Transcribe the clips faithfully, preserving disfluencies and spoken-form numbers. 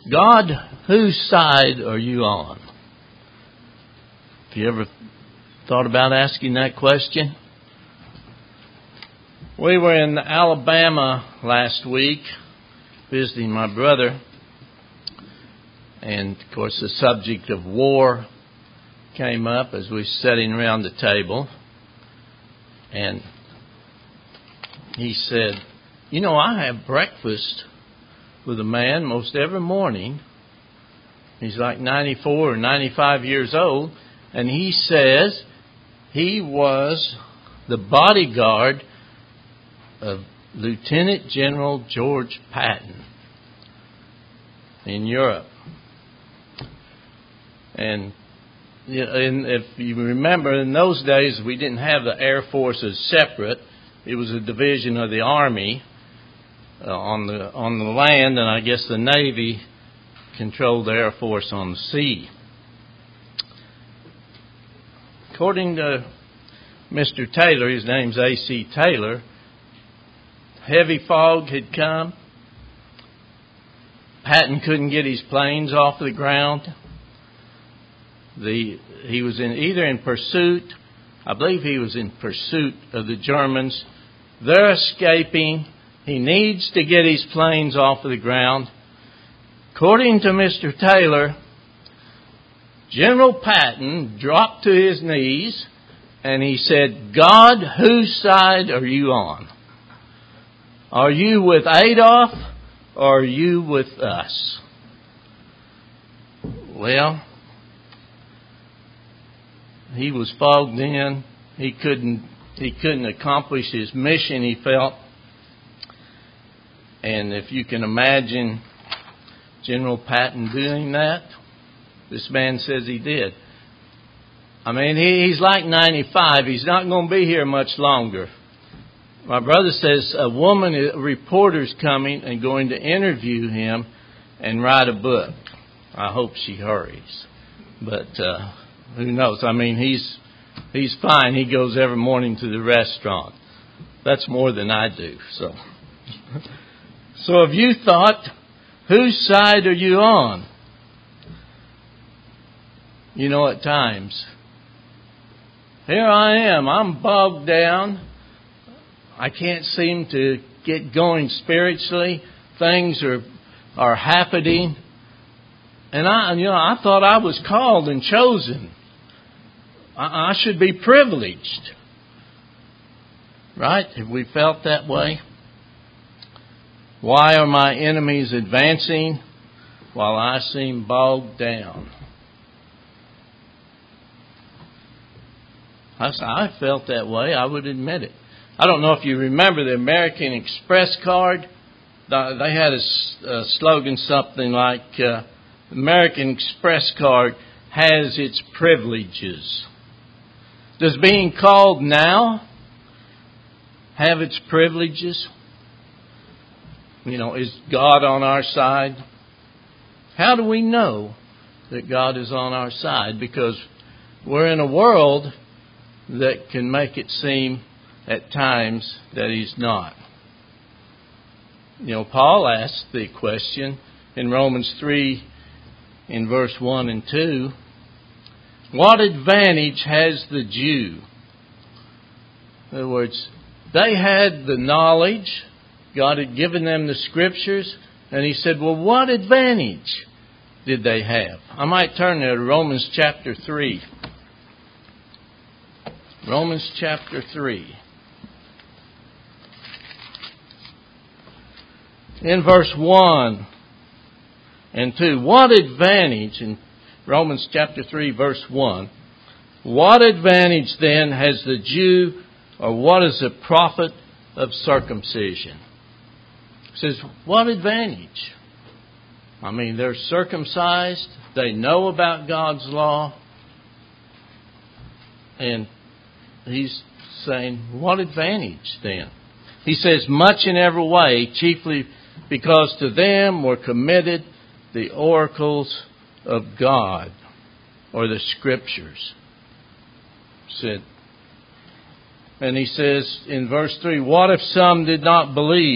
God, whose side are you on? Have you ever thought about asking that question? We were in Alabama last week visiting my brother. And, of course, the subject of war came up as we were sitting around the table. And he said, you know, I have breakfast with a man most every morning. He's like ninety-four or ninety-five years old. And he says he was the bodyguard of Lieutenant General George Patton in Europe. And, and if you remember, in those days, we didn't have the Air Force as separate. It was a division of the Army uh, on the on the land, and I guess the Navy controlled the Air Force on the sea. According to Mister Taylor, his name's A C Taylor, heavy fog had come. Patton couldn't get his planes off the ground. The he was in either in pursuit, I believe he was in pursuit of the Germans. They're escaping. He needs to get his planes off of the ground. According to Mister Taylor, General Patton dropped to his knees and he said, God, whose side are you on? Are you with Adolf or are you with us? Well, he was fogged in. He couldn't he couldn't accomplish his mission, he felt. And if you can imagine General Patton doing that, this man says he did. I mean, he, he's like ninety-five. He's not going to be here much longer. My brother says a woman, a reporter's coming and going to interview him and write a book. I hope she hurries. But uh, who knows? I mean, he's he's fine. He goes every morning to the restaurant. That's more than I do. So, so have you thought, whose side are you on? You know, at times, here I am. I'm bogged down. I can't seem to get going spiritually. Things are are happening. And I, you know, I thought I was called and chosen. I, I should be privileged. Right? Have we felt that way? Why are my enemies advancing while I seem bogged down? I, I felt that way. I would admit it. I don't know if you remember the American Express card. They had a, a slogan something like, uh, American Express card has its privileges. Does being called now have its privileges? You know, is God on our side? How do we know that God is on our side? Because we're in a world that can make it seem at times that He's not. You know, Paul asked the question in Romans three, in verse one and two, what advantage has the Jew? In other words, they had the knowledge. God had given them the Scriptures. And he said, well, what advantage did they have? I might turn there to Romans chapter three. Romans chapter three. In verse one and two. What advantage, in Romans chapter three, verse one, what advantage then has the Jew, or what is the profit of circumcision? It says, what advantage? I mean, they're circumcised. They know about God's law. And he's saying, what advantage then? He says, much in every way, chiefly because to them were committed the oracles of God, or the Scriptures. Said, and he says in verse three, what if some did not believe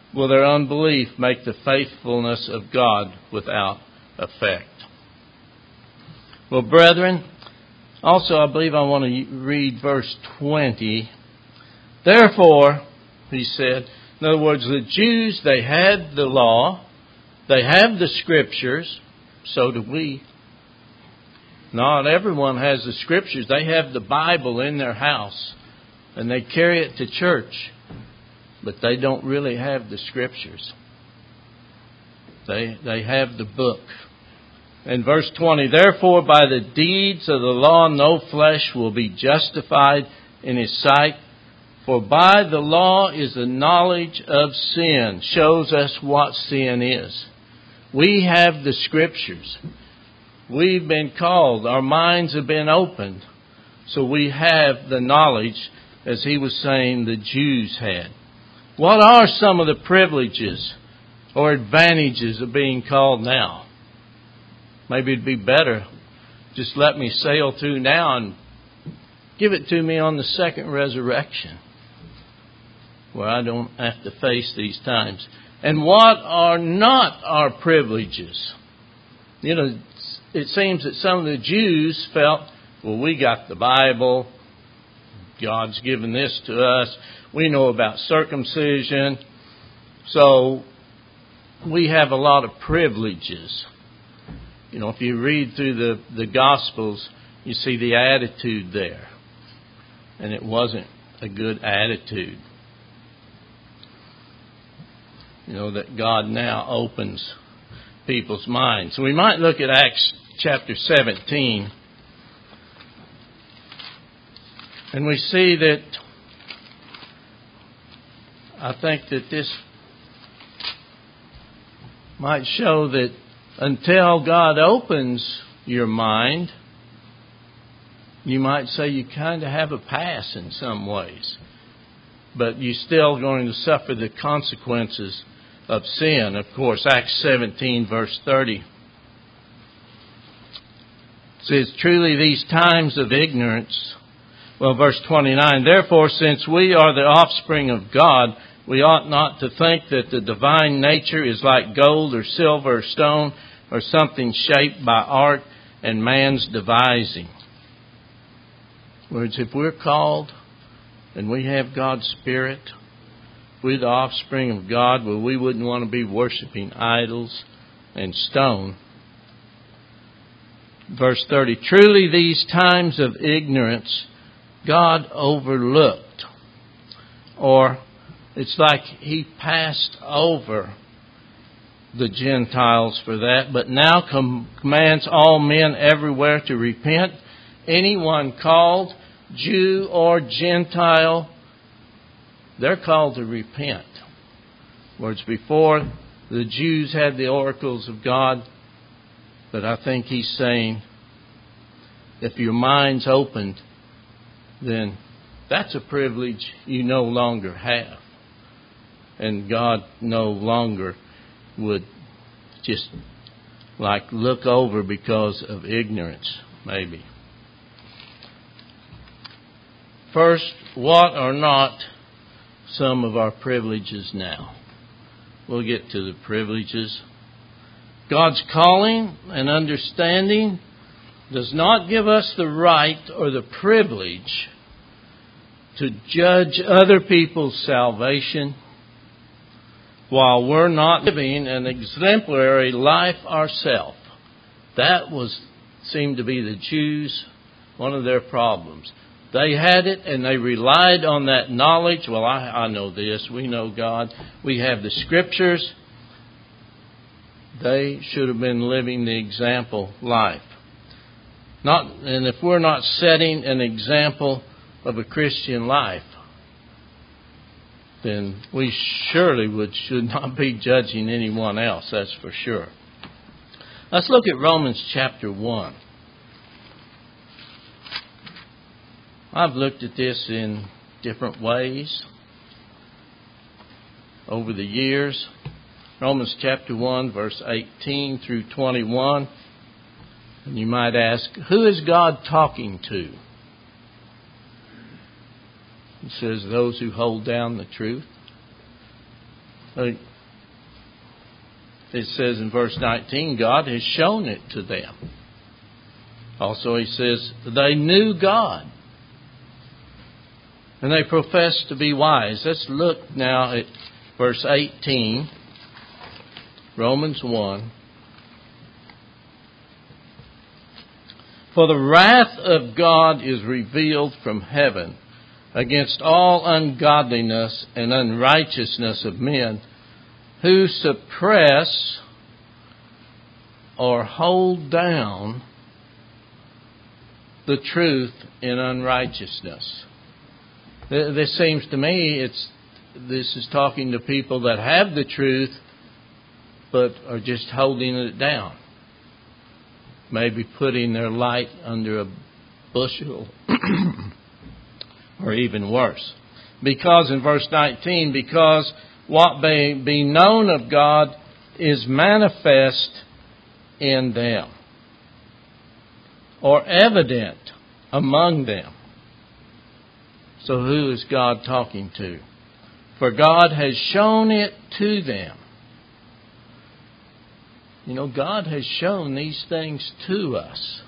will their unbelief make the faithfulness of God without effect? Well, brethren, also I believe I want to read verse twenty. Therefore, he said, in other words, the Jews, they had the law, they have the Scriptures, so do we. Not everyone has the Scriptures. They have the Bible in their house, and they carry it to church, but they don't really have the Scriptures. They, they have the book. In verse twenty, therefore by the deeds of the law no flesh will be justified in his sight, for by the law is the knowledge of sin, shows us what sin is. We have the Scriptures. We've been called. Our minds have been opened. So we have the knowledge, as he was saying, the Jews had. What are some of the privileges or advantages of being called now? Maybe it'd be better just let me sail through now and give it to me on the second resurrection, where I don't have to face these times. And what are not our privileges? You know, it seems that some of the Jews felt, well, we got the Bible. God's given this to us. We know about circumcision. So we have a lot of privileges. You know, if you read through the, the Gospels, you see the attitude there. And it wasn't a good attitude. You know, that God now opens people's minds. So we might look at Acts chapter seventeen. And we see that, I think that this might show that until God opens your mind, you might say you kind of have a pass in some ways. But you're still going to suffer the consequences of sin. Of course, Acts seventeen, verse thirty. It says, truly these times of ignorance. Well, verse twenty-nine, therefore, since we are the offspring of God, we ought not to think that the divine nature is like gold or silver or stone or something shaped by art and man's devising. In other words, if we're called and we have God's Spirit, we're the offspring of God, well, we wouldn't want to be worshiping idols and stone. Verse thirty, truly these times of ignorance God overlooked. Or it's like He passed over the Gentiles for that, but now com- commands all men everywhere to repent. Anyone called, Jew or Gentile, they're called to repent. Whereas before, the Jews had the oracles of God, but I think He's saying, if your mind's opened, then that's a privilege you no longer have. And God no longer would just like look over because of ignorance, maybe. First, what are not some of our privileges now? We'll get to the privileges. God's calling and understanding does not give us the right or the privilege to judge other people's salvation while we're not living an exemplary life ourselves. That was seemed to be the Jews, one of their problems. They had it and they relied on that knowledge. Well, I, I know this. We know God. We have the Scriptures. They should have been living the example life. Not, and if we're not setting an example of a Christian life, then we surely would should not be judging anyone else, that's for sure. Let's look at Romans chapter one. I've looked at this in different ways over the years. Romans chapter one, verse eighteen through twenty-one. And you might ask, who is God talking to? It says those who hold down the truth. It says in verse nineteen, God has shown it to them. Also, he says, they knew God. And they professed to be wise. Let's look now at verse eighteen, Romans one. For the wrath of God is revealed from heaven against all ungodliness and unrighteousness of men who suppress or hold down the truth in unrighteousness. This seems to me it's this is talking to people that have the truth but are just holding it down. Maybe putting their light under a bushel or even worse. Because in verse nineteen, because what may be known of God is manifest in them, or evident among them. So who is God talking to? For God has shown it to them. You know, God has shown these things to us.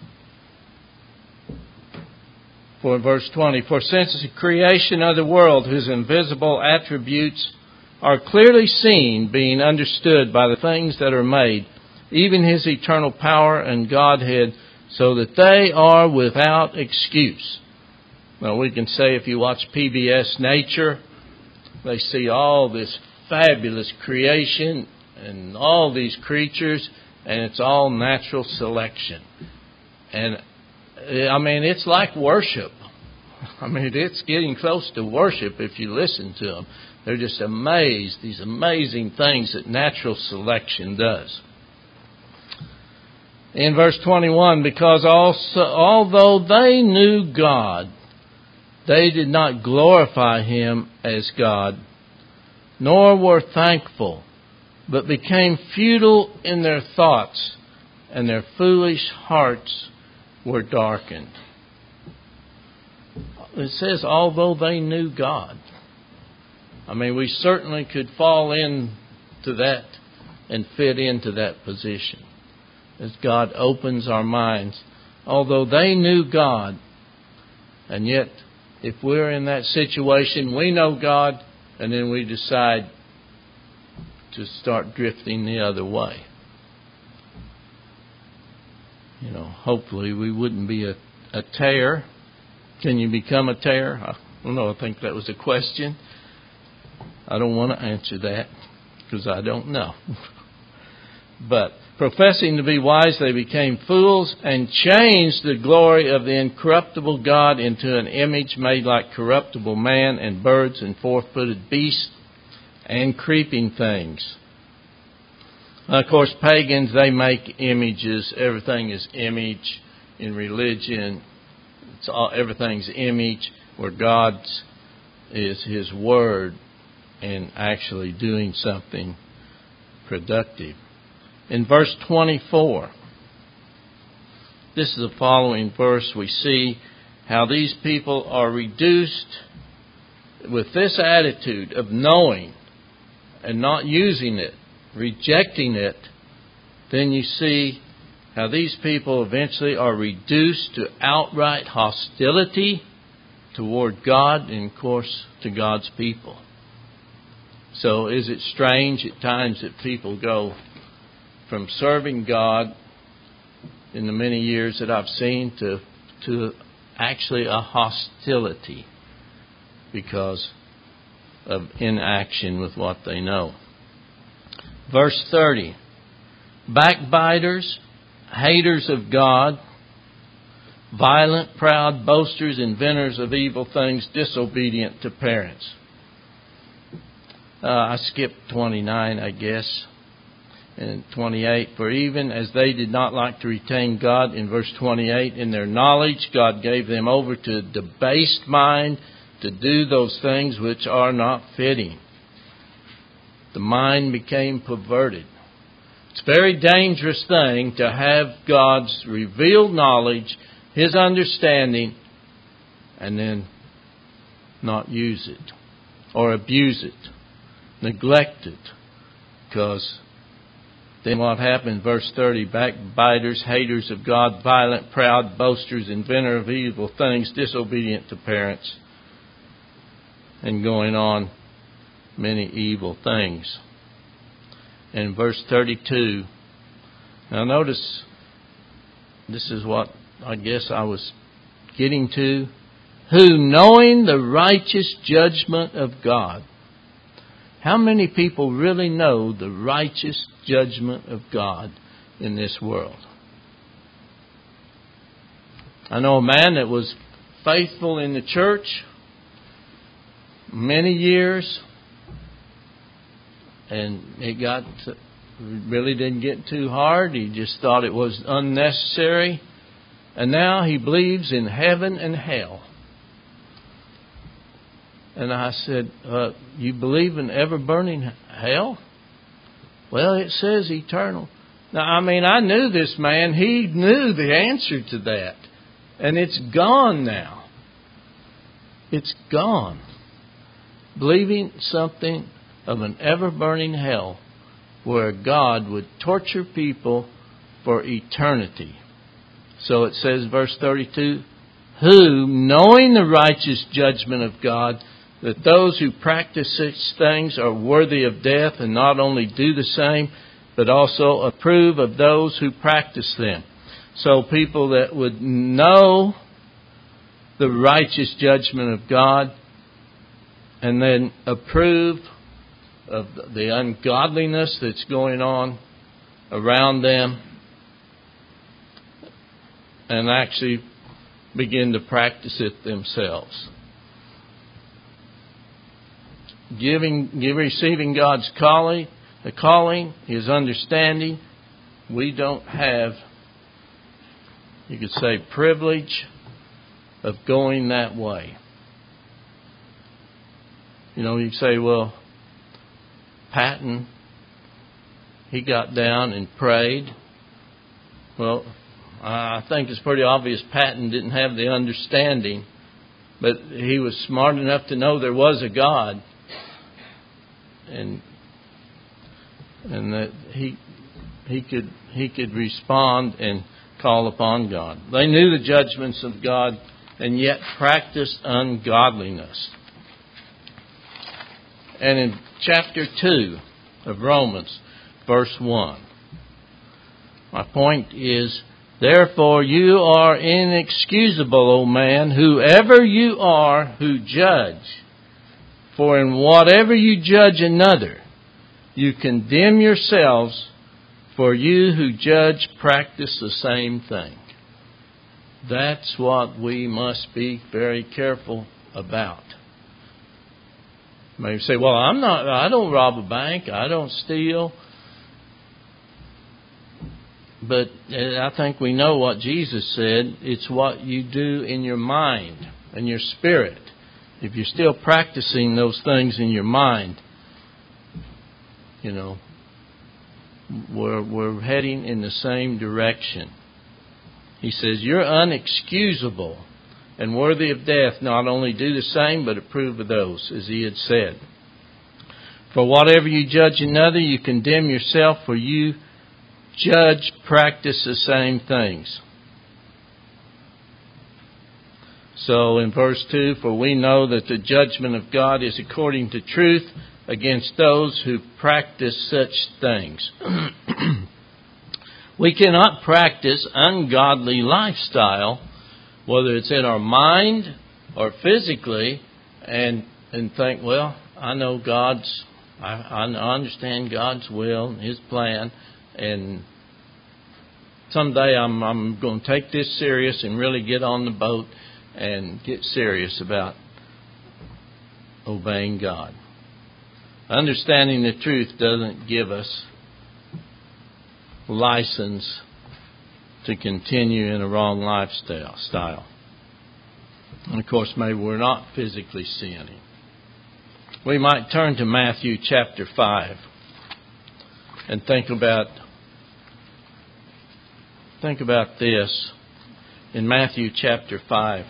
For in verse twenty, for since the creation of the world, whose invisible attributes are clearly seen, being understood by the things that are made, even His eternal power and Godhead, so that they are without excuse. Well, we can say if you watch P B S Nature, they see all this fabulous creation and all these creatures, and it's all natural selection. And, I mean, it's like worship. I mean, it's getting close to worship if you listen to them. They're just amazed, these amazing things that natural selection does. In verse twenty-one, because also, although they knew God, they did not glorify Him as God, nor were thankful, but became futile in their thoughts, and their foolish hearts were darkened. It says, although they knew God. I mean, we certainly could fall into that and fit into that position as God opens our minds. Although they knew God, and yet if we're in that situation, we know God, and then we decide to start drifting the other way. You know, hopefully we wouldn't be a, a tare. Can you become a tare? I don't know. I think that was a question. I don't want to answer that because I don't know. But professing to be wise, they became fools and changed the glory of the incorruptible God into an image made like corruptible man and birds and four-footed beasts and creeping things. Of course, pagans, they make images. Everything is image in religion. It's all, everything's image, where God's is His Word and actually doing something productive. In verse twenty-four, this is the following verse. We see how these people are reduced with this attitude of knowing and not using it, rejecting it. Then you see how these people eventually are reduced to outright hostility toward God and, of course, to God's people. So is it strange at times that people go from serving God in the many years that I've seen to to actually a hostility because of inaction with what they know. Verse thirty, backbiters, haters of God, violent, proud, boasters, inventors of evil things, disobedient to parents. Uh, I skipped twenty-nine, I guess. And twenty-eight, for even as they did not like to retain God, in verse twenty-eight, in their knowledge, God gave them over to a debased mind to do those things which are not fitting. The mind became perverted. It's a very dangerous thing to have God's revealed knowledge, His understanding, and then not use it or abuse it, neglect it, Because then what happened? Verse thirty, backbiters, haters of God, violent, proud, boasters, inventor of evil things, disobedient to parents, and going on many evil things. And verse thirty-two, now notice, this is what I guess I was getting to. Who, knowing the righteous judgment of God. How many people really know the righteous judgment of God in this world? I know a man that was faithful in the church many years, and it got to, really didn't get too hard. He just thought it was unnecessary, and now he believes in heaven and hell. And I said, uh, you believe in ever-burning hell? Well, it says eternal. Now, I mean, I knew this man. He knew the answer to that. And it's gone now. It's gone. Believing something of an ever-burning hell where God would torture people for eternity. So it says, verse thirty-two, who, knowing the righteous judgment of God, that those who practice such things are worthy of death, and not only do the same, but also approve of those who practice them. So people that would know the righteous judgment of God and then approve of the ungodliness that's going on around them and actually begin to practice it themselves. Giving, give, receiving God's calling, the calling, His understanding, we don't have, you could say, privilege of going that way. You know, you say, well, Patton, he got down and prayed. Well, I think it's pretty obvious Patton didn't have the understanding, but he was smart enough to know there was a God. And and that he he could he could respond and call upon God. They knew the judgments of God and yet practiced ungodliness. And in chapter two of Romans, verse one, my point is, therefore you are inexcusable, O man, whoever you are who judge. For in whatever you judge another, you condemn yourselves, for you who judge practice the same thing. That's what we must be very careful about. You may say, well, I'm not, I don't rob a bank, I don't steal. But I think we know what Jesus said. It's what you do in your mind and your spirit. If you're still practicing those things in your mind, you know, we're, we're heading in the same direction. He says, you're unexcusable and worthy of death. Not only do the same, but approve of those, as he had said. For whatever you judge another, you condemn yourself, for you judge, practice the same things. So in verse two, for we know that the judgment of God is according to truth against those who practice such things. We cannot practice ungodly lifestyle, whether it's in our mind or physically, and and think, well, I know God's, I, I understand God's will and His plan, and someday I'm I'm going to take this serious and really get on the boat and get serious about obeying God. Understanding the truth doesn't give us license to continue in a wrong lifestyle. Style. And of course, maybe we're not physically sinning. We might turn to Matthew chapter five and think about think about this in Matthew chapter five.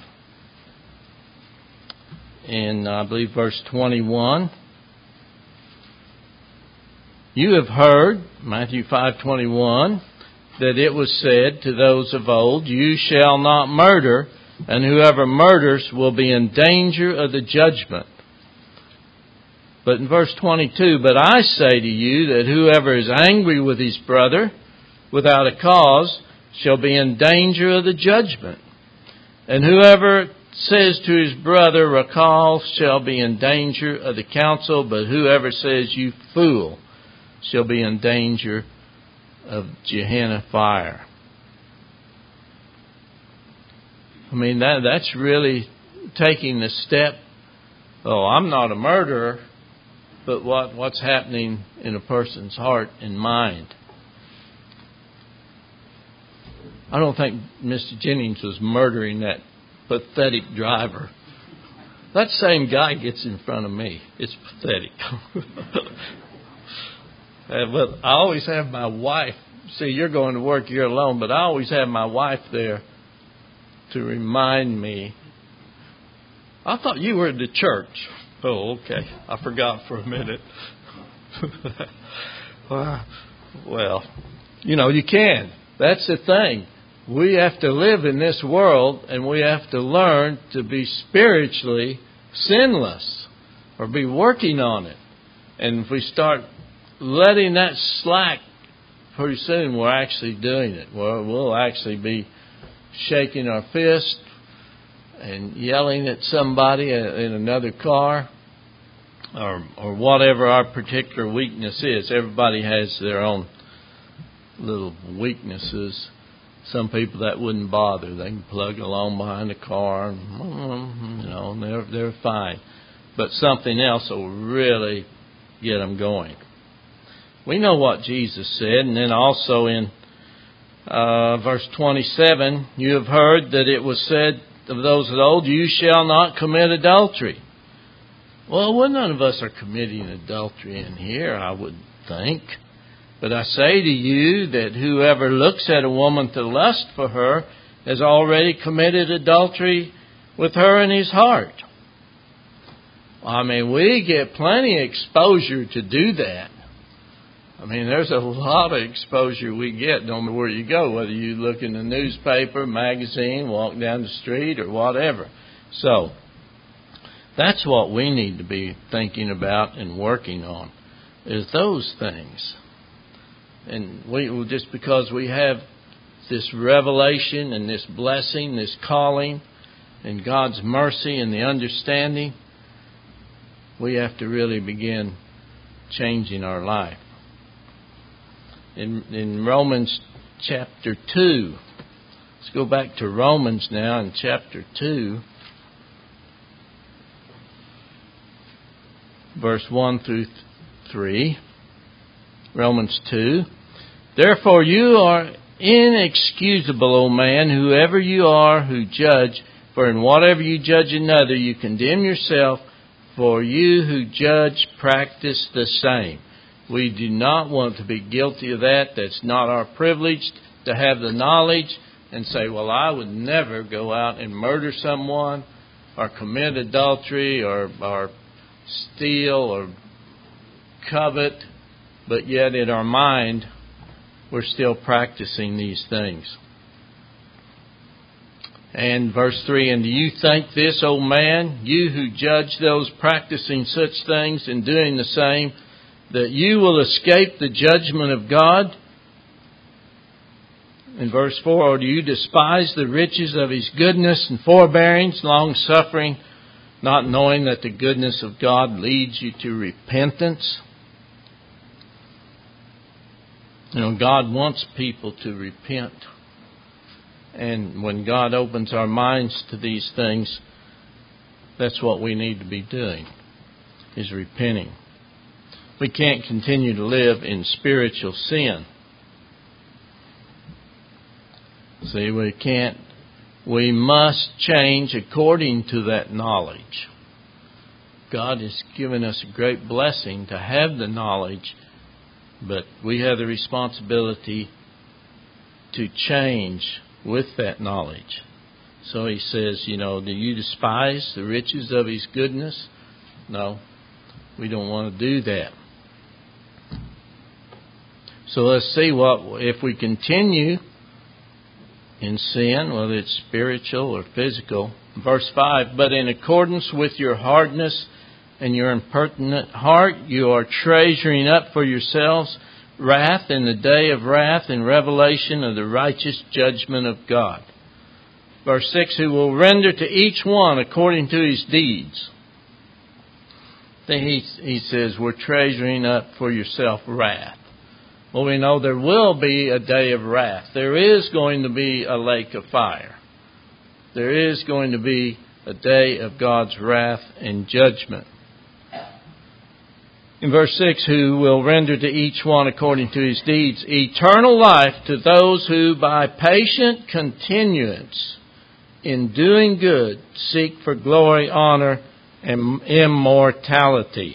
In, I believe, verse twenty-one. You have heard, Matthew five twenty-one, that it was said to those of old, you shall not murder, and whoever murders will be in danger of the judgment. But in verse twenty-two, but I say to you that whoever is angry with his brother without a cause shall be in danger of the judgment. And whoever says to his brother, Rakal, shall be in danger of the council, but whoever says, you fool, shall be in danger of Gehenna fire. I mean, that that's really taking the step, oh, I'm not a murderer, but what, what's happening in a person's heart and mind. I don't think Mister Jennings was murdering that pathetic driver. That same guy gets in front of me. It's pathetic. But I always have my wife. See, you're going to work, you're alone, but I always have my wife there to remind me. I thought you were at the church. Oh, okay. I forgot for a minute. Well, you know, you can. That's the thing. We have to live in this world, and we have to learn to be spiritually sinless or be working on it. And if we start letting that slack, pretty soon we're actually doing it. We'll, we'll actually be shaking our fist and yelling at somebody in another car or, or whatever our particular weakness is. Everybody has their own little weaknesses. Some people that wouldn't bother. They can plug along behind the car and, you know, they're, they're fine. But something else will really get them going. We know what Jesus said, and then also in uh, verse twenty-seven, you have heard that it was said of those of old, you shall not commit adultery. Well, well, none of us are committing adultery in here, I would think. But I say to you that whoever looks at a woman to lust for her has already committed adultery with her in his heart. I mean, we get plenty of exposure to do that. I mean, there's a lot of exposure we get no matter where you go, whether you look in the newspaper, magazine, walk down the street, or whatever. So, that's what we need to be thinking about and working on, is those things. And we just because we have this revelation and this blessing, this calling, and God's mercy and the understanding, we have to really begin changing our life. In, in Romans chapter two, let's go back to Romans now in chapter two, verse one through three. Romans two. Therefore you are inexcusable, O man, whoever you are who judge, for in whatever you judge another, you condemn yourself, for you who judge practice the same. We do not want to be guilty of that. That's not our privilege to have the knowledge and say, well, I would never go out and murder someone or commit adultery or, or steal or covet. But yet in our mind, we're still practicing these things. And verse three, and do you think this, O man, you who judge those practicing such things and doing the same, that you will escape the judgment of God? In verse four, or do you despise the riches of His goodness and forbearance, long-suffering, not knowing that the goodness of God leads you to repentance? You know, God wants people to repent. And when God opens our minds to these things, that's what we need to be doing, is repenting. We can't continue to live in spiritual sin. See, we can't. We must change according to that knowledge. God has given us a great blessing to have the knowledge, but we have the responsibility to change with that knowledge. So He says, you know, do you despise the riches of His goodness? No, we don't want to do that. So let's see what if we continue in sin, whether it's spiritual or physical. Verse five, but in accordance with your hardness and your impertinent heart, you are treasuring up for yourselves wrath in the day of wrath and revelation of the righteous judgment of God. Verse six, who will render to each one according to his deeds. Then he, he says, we're treasuring up for yourself wrath. Well, we know there will be a day of wrath. There is going to be a lake of fire. There is going to be a day of God's wrath and judgment. In verse six, who will render to each one according to his deeds eternal life to those who by patient continuance in doing good seek for glory, honor, and immortality.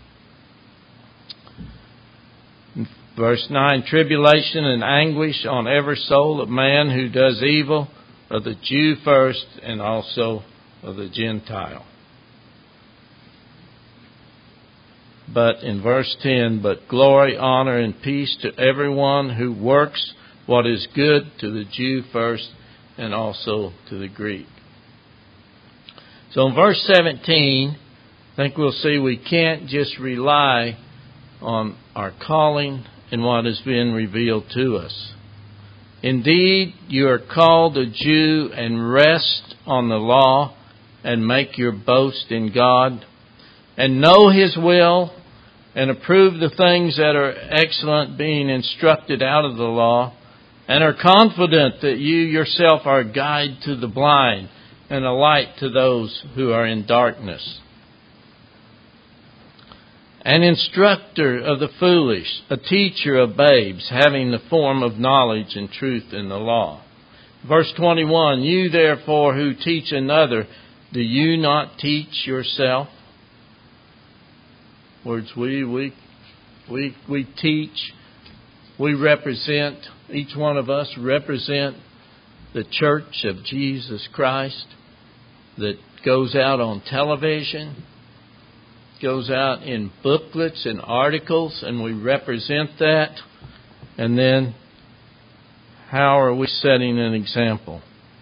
Verse nine, tribulation and anguish on every soul of man who does evil, of the Jew first and also of the Gentile. But in verse ten, but glory, honor, and peace to everyone who works what is good, to the Jew first and also to the Greek. So in verse seventeen, I think we'll see we can't just rely on our calling and what has been revealed to us. Indeed, you are called a Jew and rest on the law and make your boast in God and know His will and approve the things that are excellent, being instructed out of the law, and are confident that you yourself are a guide to the blind and a light to those who are in darkness. An instructor of the foolish, a teacher of babes, having the form of knowledge and truth in the law. Verse twenty-one, you therefore who teach another, do you not teach yourself? Words we, we, we, we teach, we represent, each one of us represent the church of Jesus Christ that goes out on television, goes out in booklets and articles, and we represent that. And then, how are we setting an example?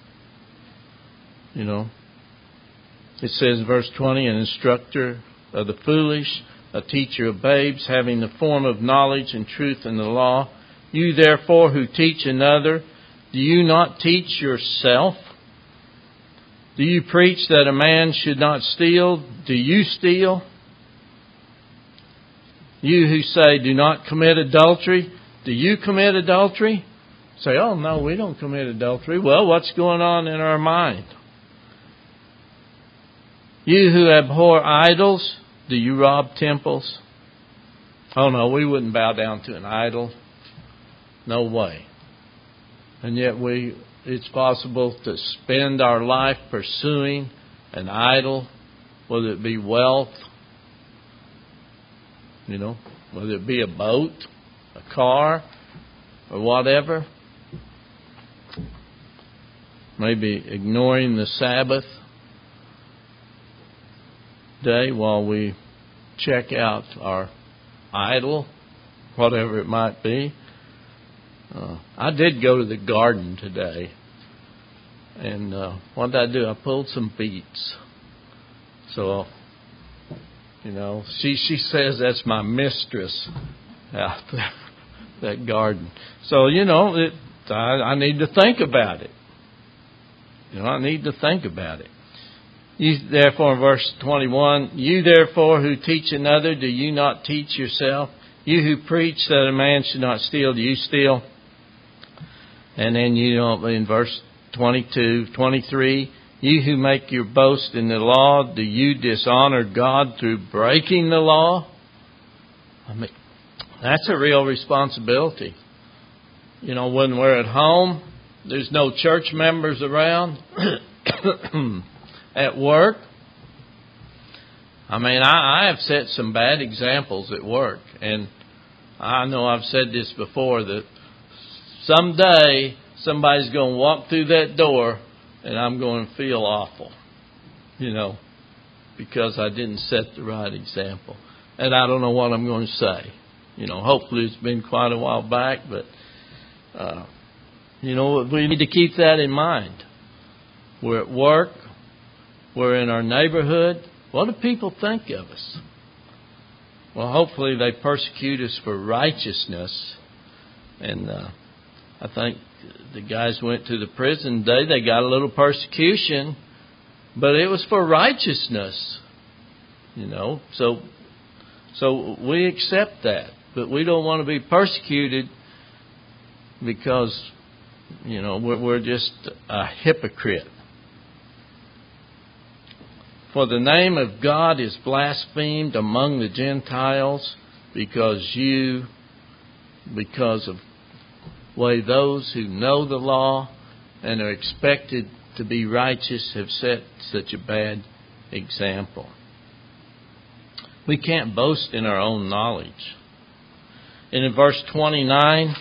You know, it says, verse twenty, an instructor of the foolish, a teacher of babes, having the form of knowledge and truth in the law. You therefore who teach another, do you not teach yourself? Do you preach that a man should not steal? Do you steal? You who say, do not commit adultery, do you commit adultery? Say, oh no, we don't commit adultery. Well, what's going on in our mind? You who abhor idols, do you rob temples? Oh no, we wouldn't bow down to an idol. No way. And yet we, it's possible to spend our life pursuing an idol, whether it be wealth, you know, whether it be a boat, a car, or whatever. Maybe ignoring the Sabbath day while we check out our idol, whatever it might be. Uh, I did go to the garden today. And uh, what did I do? I pulled some beets. So, you know, she she says that's my mistress out there, that garden. So, you know, it, I, I need to think about it. You know, I need to think about it. You therefore, in verse twenty-one, you therefore who teach another, do you not teach yourself? You who preach that a man should not steal, do you steal? And then, you know, in verse twenty-two, twenty-three, you who make your boast in the law, do you dishonor God through breaking the law? I mean, that's a real responsibility. You know, when we're at home, there's no church members around. At work, I mean, I, I have set some bad examples at work. And I know I've said this before, that someday somebody's going to walk through that door and I'm going to feel awful, you know, because I didn't set the right example. And I don't know what I'm going to say. You know, hopefully it's been quite a while back, but, uh, you know, we need to keep that in mind. We're at work. We're in our neighborhood. What do people think of us? Well, hopefully they persecute us for righteousness. And uh, I think the guys went to the prison today. They got a little persecution, but it was for righteousness. You know, so so we accept that. But we don't want to be persecuted because, you know, we're, we're just a hypocrite. For the name of God is blasphemed among the Gentiles because you, because of the way those who know the law and are expected to be righteous have set such a bad example. We can't boast in our own knowledge. And in verse twenty-nine,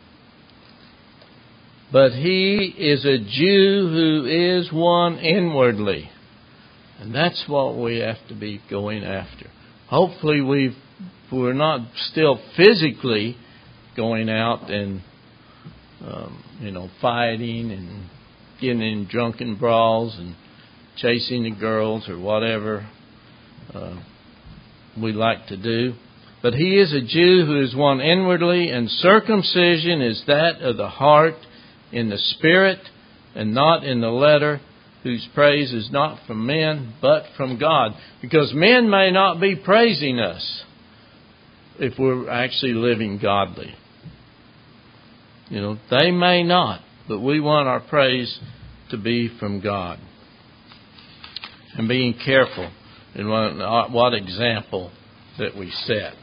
but he is a Jew who is one inwardly. And that's what we have to be going after. Hopefully we've, we're not still physically going out and, um, you know, fighting and getting in drunken brawls and chasing the girls or whatever uh, we like to do. But he is a Jew who is one inwardly, and circumcision is that of the heart in the spirit and not in the letter, whose praise is not from men, but from God. Because men may not be praising us if we're actually living godly. You know, they may not, but we want our praise to be from God. And being careful in what, what example that we set.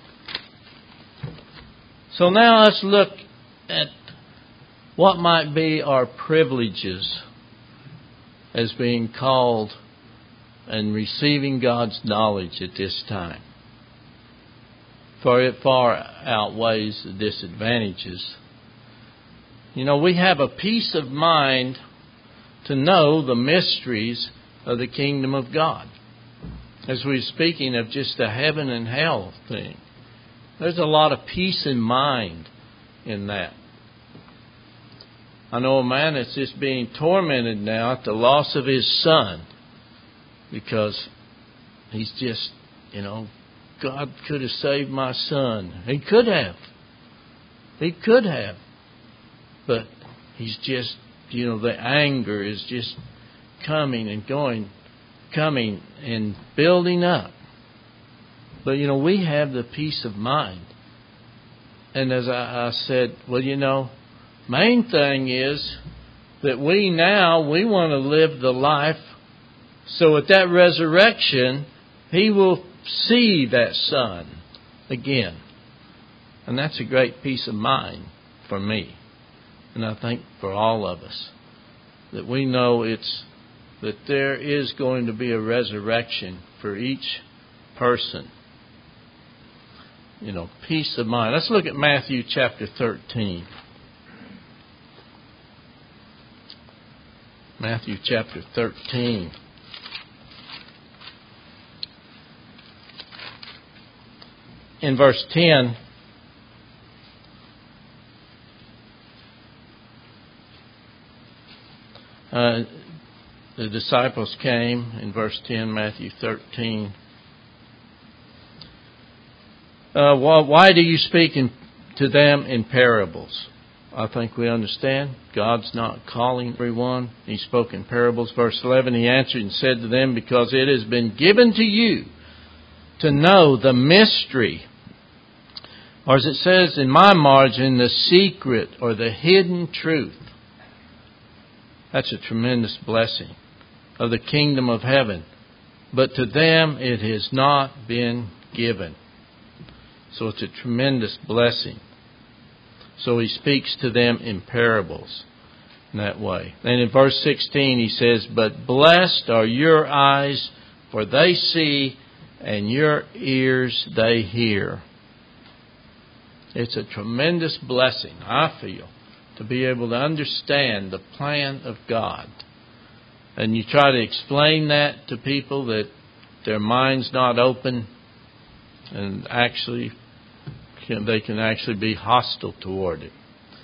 So now let's look at what might be our privileges as being called and receiving God's knowledge at this time. For it far outweighs the disadvantages. You know, we have a peace of mind to know the mysteries of the kingdom of God. As we're speaking of just a heaven and hell thing, there's a lot of peace in mind in that. I know a man that's just being tormented now at the loss of his son because he's just, you know, God could have saved my son. He could have. He could have. But he's just, you know, the anger is just coming and going, coming and building up. But, you know, we have the peace of mind. And as I, I said, well, you know, main thing is that we now, we want to live the life so at that resurrection, he will see that son again. And that's a great peace of mind for me. And I think for all of us. That we know it's that there is going to be a resurrection for each person. You know, peace of mind. Let's look at Matthew chapter thirteen. Matthew chapter thirteen. In verse ten, uh, the disciples came, in verse ten, Matthew thirteen. Uh, why, why do you speak in, to them in parables? I think we understand. God's not calling everyone. He spoke in parables. Verse eleven, he answered and said to them, because it has been given to you to know the mystery, or as it says in my margin, the secret or the hidden truth. That's a tremendous blessing of the kingdom of heaven. But to them it has not been given. So it's a tremendous blessing. So he speaks to them in parables in that way. And in verse sixteen he says, but blessed are your eyes, for they see, and your ears they hear. It's a tremendous blessing, I feel, to be able to understand the plan of God. And you try to explain that to people that their mind's not open, and actually can, they can actually be hostile toward it.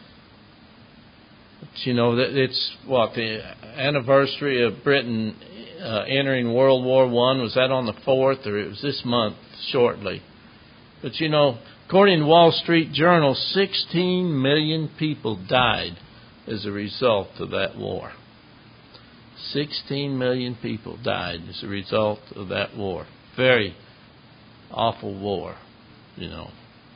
But, you know, it's what, the anniversary of Britain uh, entering World War One. Was that on the fourth, or it was this month shortly? But, you know, according to Wall Street Journal, sixteen million people died as a result of that war. sixteen million people died as a result of that war. Very awful war, you know.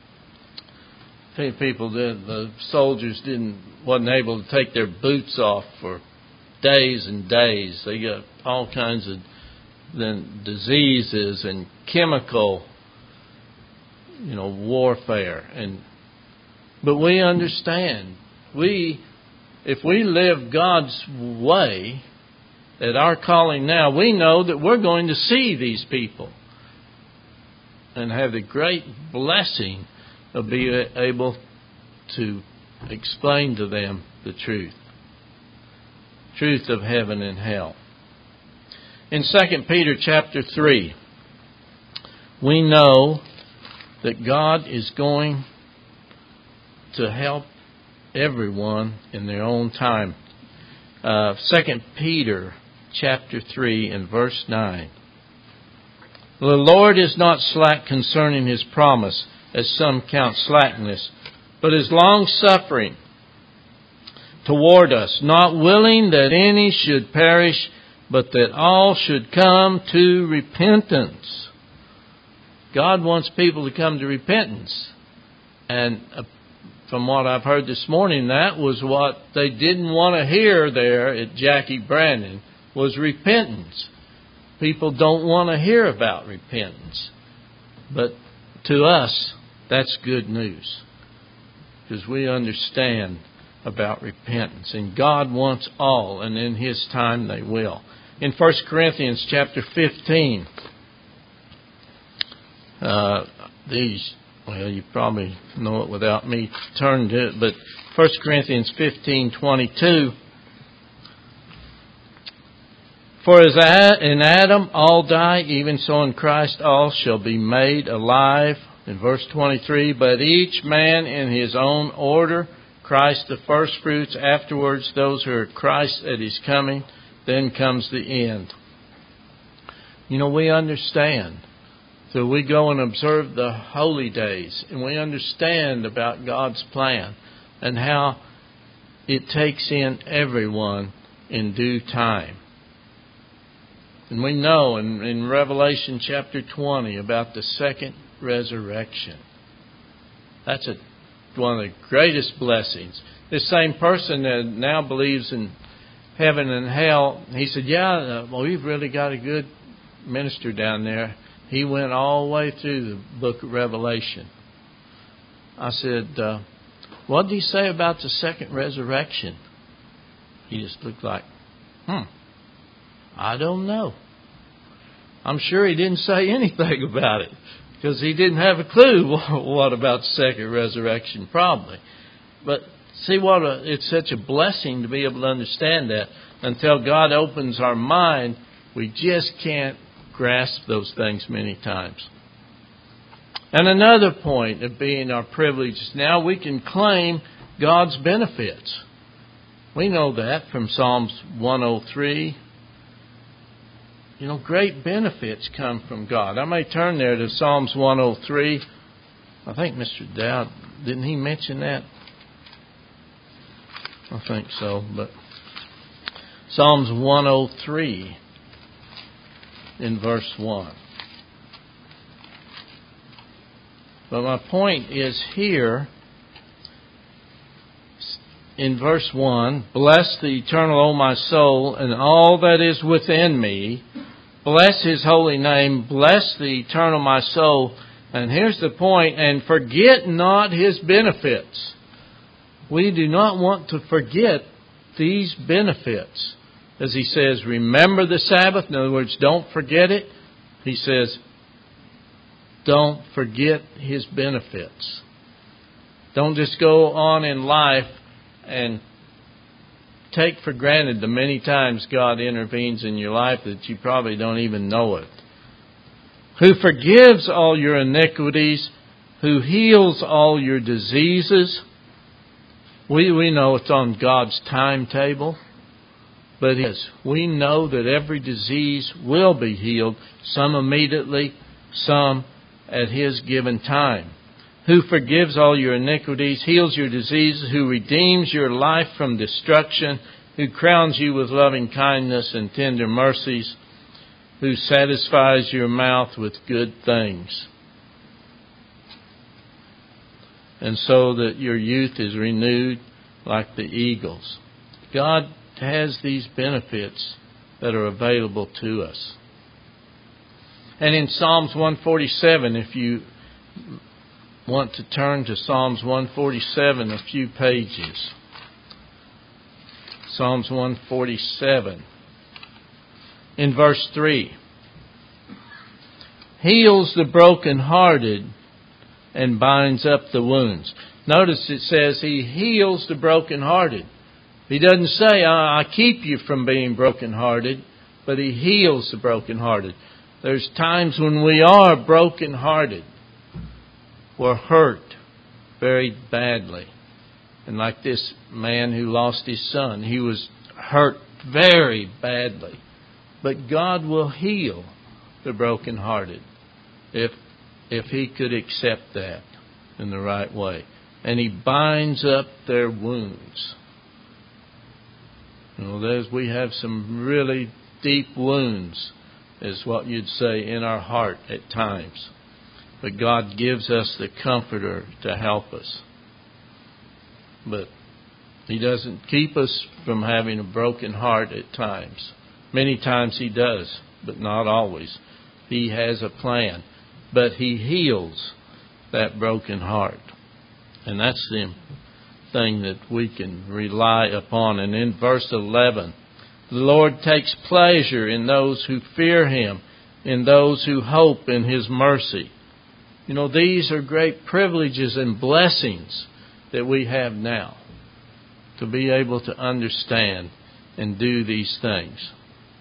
People, did, the soldiers didn't wasn't able to take their boots off for days and days. They got all kinds of then diseases and chemical, you know, warfare. And but we understand, we if we live God's way at our calling now, we know that we're going to see these people and have the great blessing of being able to explain to them the truth. Truth of heaven and hell. In Second Peter chapter three, we know that God is going to help everyone in their own time. Uh, Second Peter chapter three and verse nine. The Lord is not slack concerning His promise, as some count slackness, but is long-suffering toward us, not willing that any should perish, but that all should come to repentance. God wants people to come to repentance. And from what I've heard this morning, that was what they didn't want to hear there at Jackie Brandon, was repentance. People don't want to hear about repentance. But to us, that's good news, because we understand about repentance. And God wants all, and in His time they will. In First Corinthians chapter fifteen, uh, these, well, you probably know it without me turning to it, but First Corinthians fifteen twenty-two. For as in Adam all die, even so in Christ all shall be made alive. In verse twenty-three, but each man in his own order, Christ the firstfruits, afterwards those who are Christ at His coming, then comes the end. You know, we understand. So we go and observe the holy days, and we understand about God's plan and how it takes in everyone in due time. And we know in, in Revelation chapter twenty about the second resurrection. That's a, one of the greatest blessings. This same person that now believes in heaven and hell, he said, yeah, uh, well, we've really got a good minister down there. He went all the way through the book of Revelation. I said, uh, what did he say about the second resurrection? He just looked like, hmm, I don't know. I'm sure he didn't say anything about it, because he didn't have a clue what about the second resurrection, probably. But see what a, it's such a blessing to be able to understand that. Until God opens our mind, we just can't grasp those things many times. And another point of being our privileges, now we can claim God's benefits. We know that from Psalms one oh three. You know, great benefits come from God. I may turn there to Psalms one oh three. I think Mister Dowd, didn't he mention that? I think so. But Psalms one oh three in verse one. But my point is here in verse one, bless the Eternal, O my soul, and all that is within me. Bless His holy name. Bless the Eternal, my soul. And here's the point. And forget not His benefits. We do not want to forget these benefits. As He says, remember the Sabbath. In other words, don't forget it. He says, don't forget His benefits. Don't just go on in life and take for granted the many times God intervenes in your life that you probably don't even know it. Who forgives all your iniquities, who heals all your diseases. We, we know it's on God's timetable, but it is. We know that every disease will be healed, some immediately, some at His given time. Who forgives all your iniquities, heals your diseases, who redeems your life from destruction, who crowns you with loving kindness and tender mercies, who satisfies your mouth with good things, and so that your youth is renewed like the eagles. God has these benefits that are available to us. And in Psalms one forty-seven, if you want to turn to Psalms one forty-seven, a few pages. Psalms one forty-seven. In verse three. Heals the brokenhearted and binds up the wounds. Notice it says He heals the brokenhearted. He doesn't say, I keep you from being brokenhearted, but He heals the brokenhearted. There's times when we are brokenhearted. We're hurt very badly. And like this man who lost his son, he was hurt very badly. But God will heal the brokenhearted if if He could accept that in the right way. And He binds up their wounds. You know, there's, we have some really deep wounds, is what you'd say, in our heart at times. But God gives us the Comforter to help us. But He doesn't keep us from having a broken heart at times. Many times He does, but not always. He has a plan. But He heals that broken heart. And that's the thing that we can rely upon. And in verse eleven, the Lord takes pleasure in those who fear Him, in those who hope in His mercy. You know, these are great privileges and blessings that we have now, to be able to understand and do these things.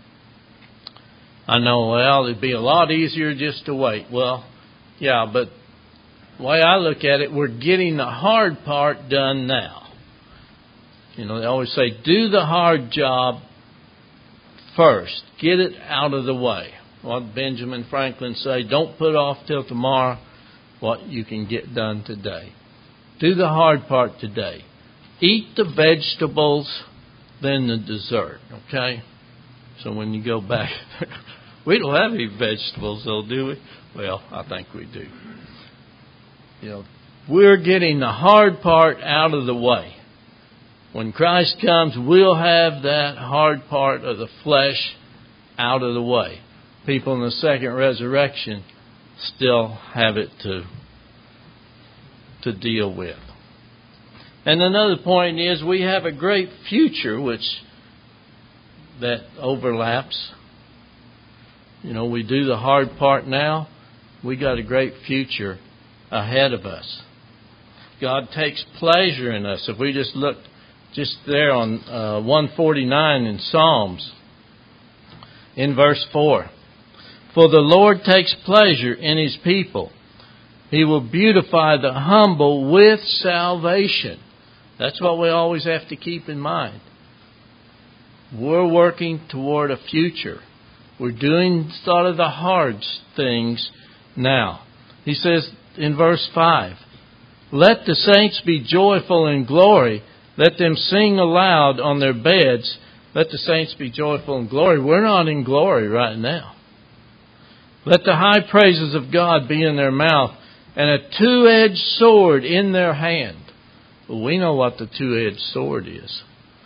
I know, well, it'd be a lot easier just to wait. Well, yeah, but the way I look at it, we're getting the hard part done now. You know, they always say, do the hard job first. Get it out of the way. What Benjamin Franklin say, don't put off till tomorrow what you can get done today. Do the hard part today. Eat the vegetables, then the dessert, okay? So when you go back, we don't have any vegetables though, do we? Well, I think we do. You know, we're getting the hard part out of the way. When Christ comes, we'll have that hard part of the flesh out of the way. People in the second resurrection still have it to, to deal with. And another point is we have a great future which that overlaps. You know, we do the hard part now. We got a great future ahead of us. God takes pleasure in us. If we just look just there on uh, one forty-nine in Psalms, in verse four. For the Lord takes pleasure in His people. He will beautify the humble with salvation. That's what we always have to keep in mind. We're working toward a future. We're doing sort of the hard things now. He says in verse five, let the saints be joyful in glory. Let them sing aloud on their beds. Let the saints be joyful in glory. We're not in glory right now. Let the high praises of God be in their mouth and a two-edged sword in their hand. Well, we know what the two-edged sword is.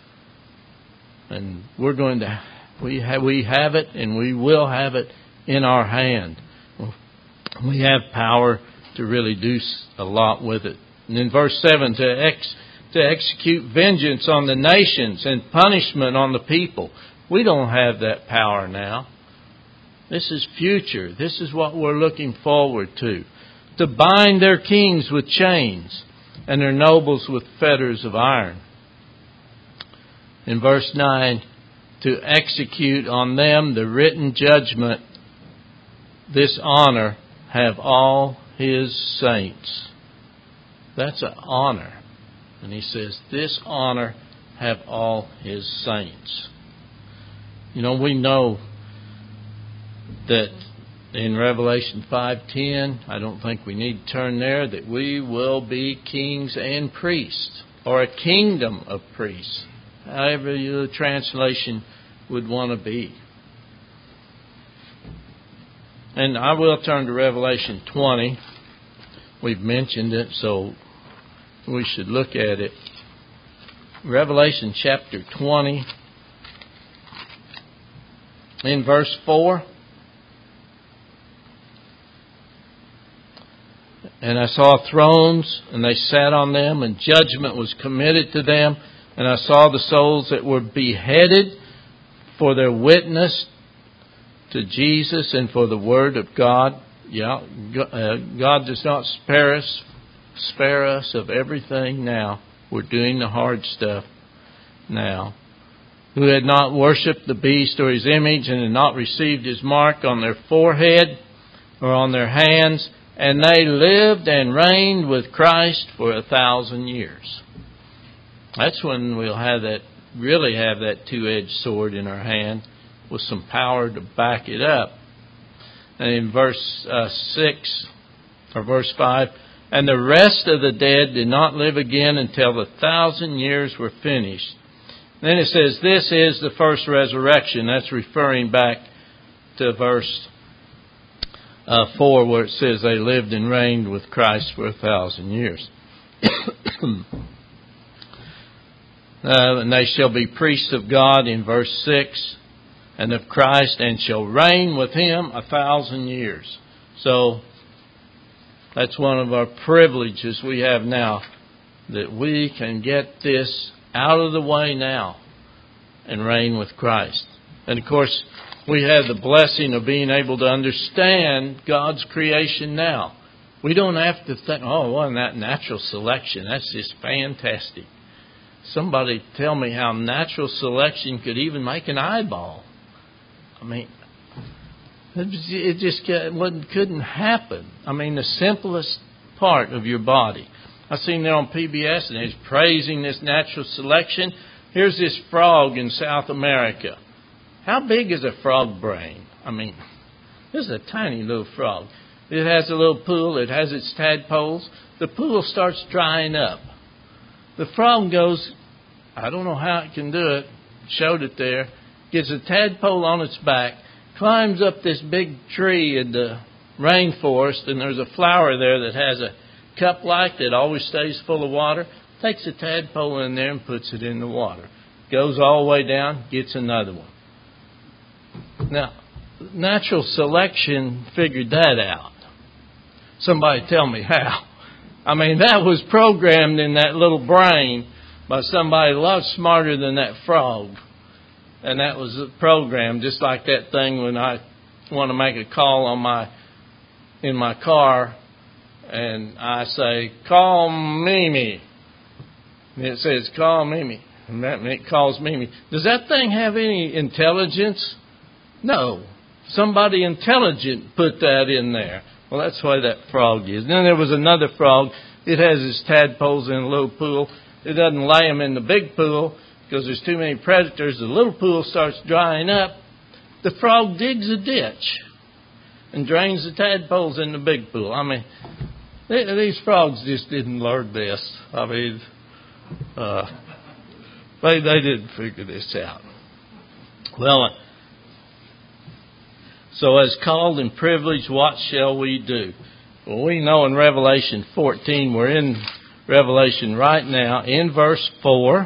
And we're going to, we have, we have it and we will have it in our hand. We have power to really do a lot with it. And in verse seven, to ex, to execute vengeance on the nations and punishment on the people. We don't have that power now. This is future. This is what we're looking forward to. To bind their kings with chains and their nobles with fetters of iron. In verse nine, to execute on them the written judgment, this honor have all His saints. That's an honor. And He says, this honor have all His saints. You know, we know that in Revelation five ten, I don't think we need to turn there, that we will be kings and priests, or a kingdom of priests, however the translation would want to be. And I will turn to Revelation twenty. We've mentioned it, so we should look at it. Revelation chapter twenty, in verse four. And I saw thrones, and they sat on them, and judgment was committed to them. And I saw the souls that were beheaded for their witness to Jesus and for the word of God. Yeah, God does not spare us, spare us of everything now. We're doing the hard stuff now. Who had not worshipped the beast or his image, and had not received his mark on their forehead or on their hands. And they lived and reigned with Christ for a thousand years. That's when we'll have that, really have that two-edged sword in our hand with some power to back it up. And in verse uh, six, or verse five, and the rest of the dead did not live again until the thousand years were finished. Then it says, this is the first resurrection. That's referring back to verse Uh, four, where it says they lived and reigned with Christ for a thousand years. uh, and they shall be priests of God in verse six, and of Christ, and shall reign with Him a thousand years. So that's one of our privileges we have now, that we can get this out of the way now and reign with Christ. And of course, we have the blessing of being able to understand God's creation now. We don't have to think, oh, wasn't that natural selection? That's just fantastic. Somebody tell me how natural selection could even make an eyeball. I mean, it just couldn't happen. I mean, the simplest part of your body. I seen it on P B S, and it's praising this natural selection. Here's this frog in South America. How big is a frog brain? I mean, this is a tiny little frog. It has a little pool. It has its tadpoles. The pool starts drying up. The frog goes, I don't know how it can do it, showed it there, gets a tadpole on its back, climbs up this big tree in the rainforest, and there's a flower there that has a cup like that always stays full of water, takes a tadpole in there and puts it in the water. Goes all the way down, gets another one. Now, natural selection figured that out. Somebody tell me how. I mean, that was programmed in that little brain by somebody a lot smarter than that frog. And that was programmed just like that thing when I want to make a call on my in my car and I say, call Mimi. And it says, call Mimi. And that it calls Mimi. Does that thing have any intelligence? No. Somebody intelligent put that in there. Well, that's the way that frog is. Then there was another frog. It has its tadpoles in a little pool. It doesn't lay them in the big pool because there's too many predators. The little pool starts drying up. The frog digs a ditch and drains the tadpoles in the big pool. I mean, they, these frogs just didn't learn this. I mean, uh, they, they didn't figure this out. Well, so as called and privileged, what shall we do? Well, we know in Revelation fourteen, we're in Revelation right now, in verse four,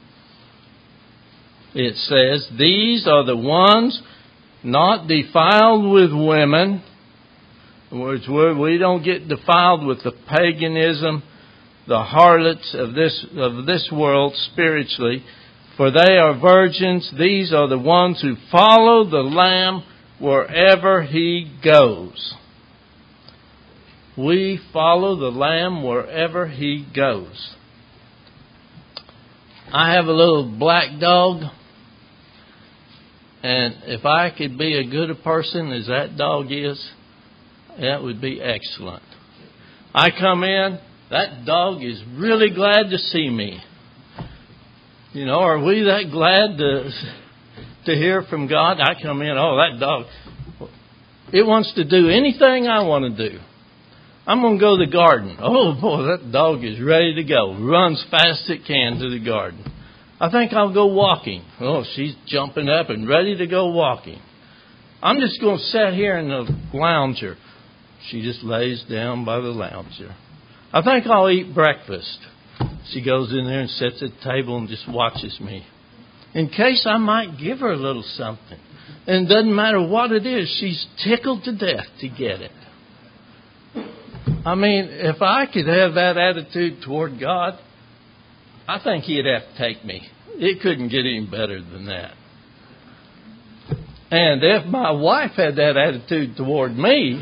it says, these are the ones not defiled with women. In other words, we don't get defiled with the paganism, the harlots of this of this world spiritually, for they are virgins. These are the ones who follow the Lamb wherever He goes. We follow the Lamb wherever He goes. I have a little black dog, and if I could be as good a person as that dog is, that would be excellent. I come in, that dog is really glad to see me. You know, are we that glad to to hear from God? I come in, oh, that dog, it wants to do anything I want to do. I'm going to go to the garden. Oh, boy, that dog is ready to go. Runs fast as it can to the garden. I think I'll go walking. Oh, she's jumping up and ready to go walking. I'm just going to sit here in the lounger. She just lays down by the lounger. I think I'll eat breakfast. She goes in there and sits at the table and just watches me. In case I might give her a little something. And it doesn't matter what it is. She's tickled to death to get it. I mean, if I could have that attitude toward God, I think He'd have to take me. It couldn't get any better than that. And if my wife had that attitude toward me,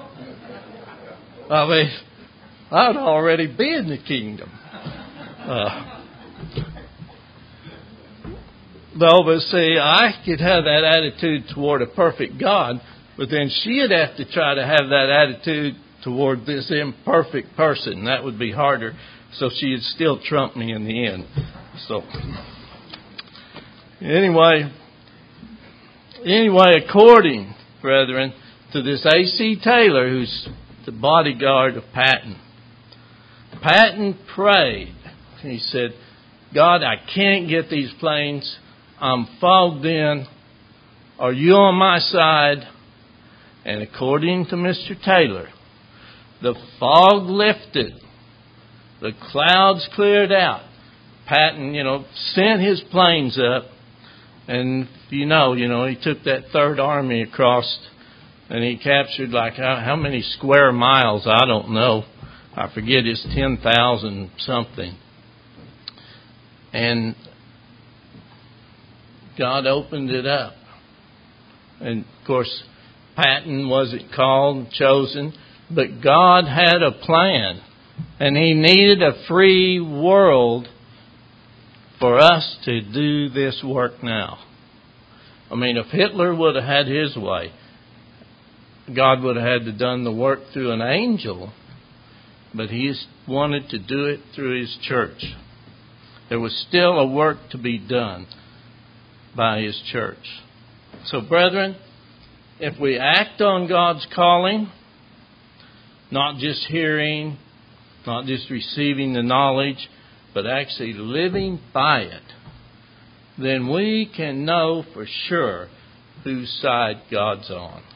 I mean, I'd already be in the kingdom. Uh, no, but see, I could have that attitude toward a perfect God, but then she'd have to try to have that attitude toward this imperfect person. That would be harder. So she'd still trump me in the end. So, anyway, anyway, according, brethren, to this A C Taylor, who's the bodyguard of Patton, Patton prayed. He said, God, I can't get these planes. I'm fogged in. Are you on my side? And according to Mister Taylor, the fog lifted. The clouds cleared out. Patton, you know, sent his planes up. And you know, you know, he took that Third Army across and he captured like how, how many square miles? I don't know. I forget, it's ten thousand something. And God opened it up. And of course, Patton wasn't called, chosen, but God had a plan. And He needed a free world for us to do this work now. I mean, if Hitler would have had his way, God would have had to done the work through an angel, but He wanted to do it through His church. There was still a work to be done by His church. So, brethren, if we act on God's calling, not just hearing, not just receiving the knowledge, but actually living by it, then we can know for sure whose side God's on.